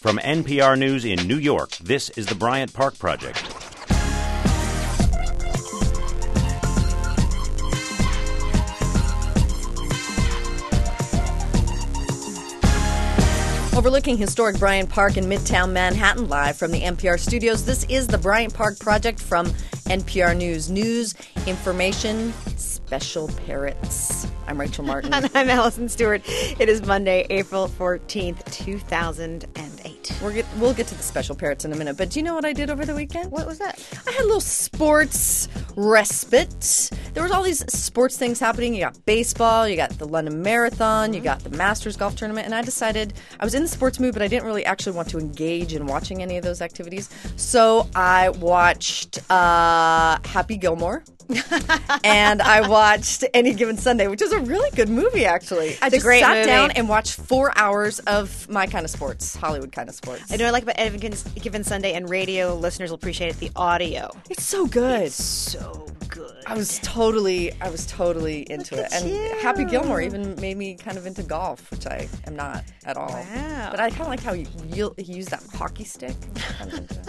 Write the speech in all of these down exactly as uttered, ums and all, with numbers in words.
From N P R News in New York, this is the Bryant Park Project. Overlooking historic Bryant Park in Midtown Manhattan, live from the N P R studios, this is the Bryant Park Project from N P R News. News, information, special parrots. I'm Rachel Martin. And I'm Allison Stewart. It is Monday, April fourteenth, two thousand eight. We're get, we'll get to the special parrots in a minute, but do you know what I did over the weekend? What was that? I had a little sports respite. There was all these sports things happening. You got baseball, you got the London Marathon, you got the Masters golf tournament, and I decided I was in the sports mood, but I didn't really actually want to engage in watching any of those activities. So I watched uh, Happy Gilmore. And I watched Any Given Sunday, which is a really good movie, actually. I it's just a great sat movie. down and watched four hours of my kind of sports, Hollywood kind of sports. I know I like about Any Given Sunday, and radio listeners will appreciate it, the audio. It's so good. It's so good. I was totally, I was totally into Look it. at And you. Happy Gilmore even made me kind of into golf, which I am not at all. Wow. But I kind of like how he, he used that hockey stick. Kind of into it.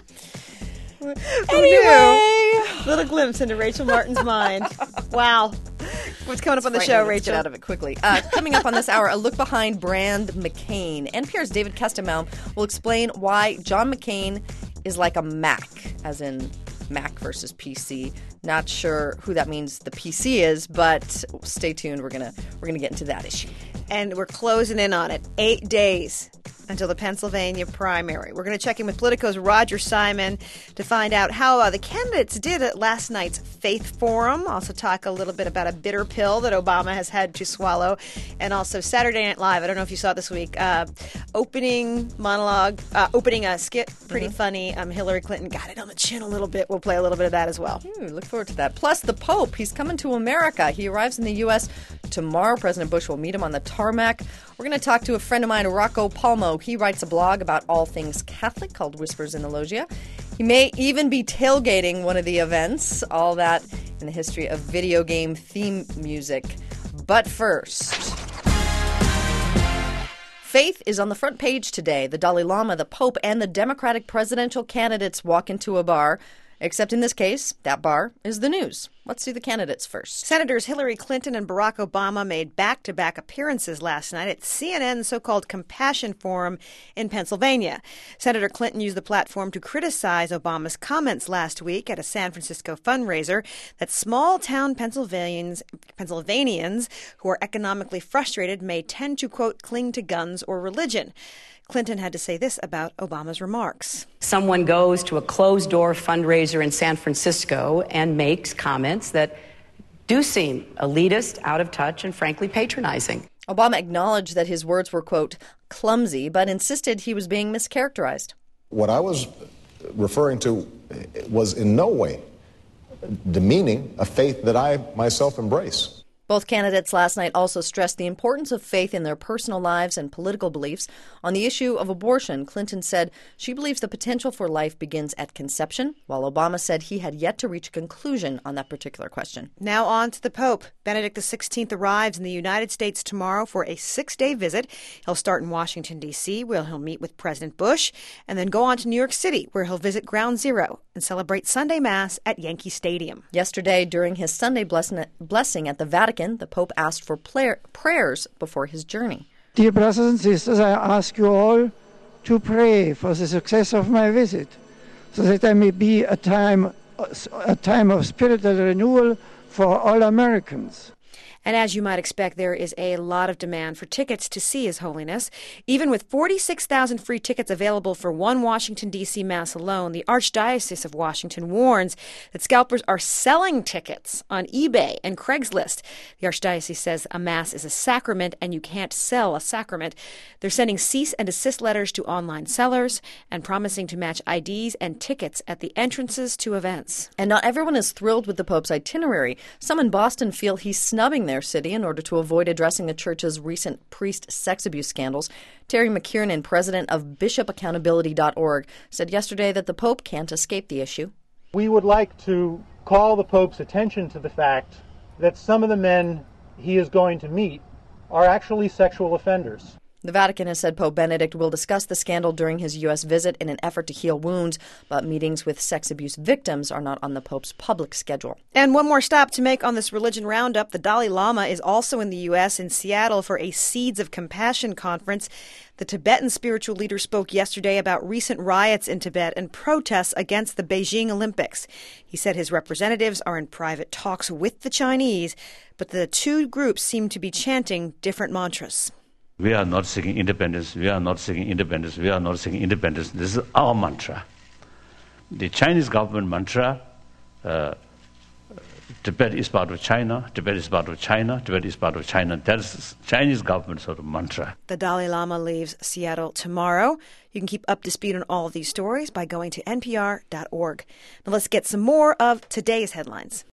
Anyway, little glimpse into Rachel Martin's mind. Wow. What's coming up on the show, Let's Rachel? Get out of it quickly. Uh, coming up on this hour, a look behind Brand McCain. N P R's David Kestenbaum will explain why John McCain is like a Mac, as in Mac versus P C. Not sure who that means the P C is, but stay tuned. We're gonna we're gonna get into that issue. And we're closing in on it. Eight days until the Pennsylvania primary. We're going to check in with Politico's Roger Simon to find out how uh, the candidates did at last night's Faith Forum. Also talk a little bit about a bitter pill that Obama has had to swallow. And also Saturday Night Live. I don't know if you saw it this week. Uh, opening monologue, uh, opening a skit. Pretty mm-hmm. funny. Um, Hillary Clinton got it on the chin a little bit. We'll play a little bit of that as well. Ooh, look forward to that. Plus the Pope. He's coming to America. He arrives in the U S tomorrow. President Bush will meet him on the tarmac. We're going to talk to a friend of mine, Rocco Palmo. He writes a blog about all things Catholic called Whispers in the Loggia. He may even be tailgating one of the events. All that in the history of video game theme music. But first, Faith is on the front page today. The Dalai Lama, the Pope, and the Democratic presidential candidates walk into a bar. Except in this case, that bar is the news. Let's see the candidates first. Senators Hillary Clinton and Barack Obama made back-to-back appearances last night at C N N's so-called Compassion Forum in Pennsylvania. Senator Clinton used the platform to criticize Obama's comments last week at a San Francisco fundraiser that small-town Pennsylvanians, Pennsylvanians who are economically frustrated may tend to, quote, cling to guns or religion. Clinton had to say this about Obama's remarks. Someone goes to a closed-door fundraiser in San Francisco and makes comments that do seem elitist, out of touch, and frankly patronizing. Obama acknowledged that his words were, quote, clumsy, but insisted he was being mischaracterized. What I was referring to was in no way demeaning a faith that I myself embrace. Both candidates last night also stressed the importance of faith in their personal lives and political beliefs. On the issue of abortion, Clinton said she believes the potential for life begins at conception, while Obama said he had yet to reach a conclusion on that particular question. Now on to the Pope. Benedict the sixteenth arrives in the United States tomorrow for a six-day visit. He'll start in Washington, D C, where he'll meet with President Bush, and then go on to New York City, where he'll visit Ground Zero and celebrate Sunday Mass at Yankee Stadium. Yesterday, during his Sunday blessing at the Vatican, the Pope asked for prayers before his journey. Dear brothers and sisters, I ask you all to pray for the success of my visit, so that there may be a time, a time of spiritual renewal for all Americans. And as you might expect, there is a lot of demand for tickets to see His Holiness. Even with forty-six thousand free tickets available for one Washington, D C Mass alone, the Archdiocese of Washington warns that scalpers are selling tickets on eBay and Craigslist. The Archdiocese says a Mass is a sacrament and you can't sell a sacrament. They're sending cease and desist letters to online sellers and promising to match I Ds and tickets at the entrances to events. And not everyone is thrilled with the Pope's itinerary. Some in Boston feel he's snubbing their city in order to avoid addressing the church's recent priest sex abuse scandals. Terry McKiernan, president of bishop accountability dot org, said yesterday that the Pope can't escape the issue. We would like to call the Pope's attention to the fact that some of the men he is going to meet are actually sexual offenders. The Vatican has said Pope Benedict will discuss the scandal during his U S visit in an effort to heal wounds, but meetings with sex abuse victims are not on the Pope's public schedule. And one more stop to make on this religion roundup. The Dalai Lama is also in the U S in Seattle for a Seeds of Compassion conference. The Tibetan spiritual leader spoke yesterday about recent riots in Tibet and protests against the Beijing Olympics. He said his representatives are in private talks with the Chinese, but the two groups seem to be chanting different mantras. We are not seeking independence. We are not seeking independence. We are not seeking independence. This is our mantra. The Chinese government mantra, uh, Tibet is part of China, Tibet is part of China, Tibet is part of China. That is Chinese government sort of mantra. The Dalai Lama leaves Seattle tomorrow. You can keep up to speed on all of these stories by going to N P R dot org. Now let's get some more of today's headlines.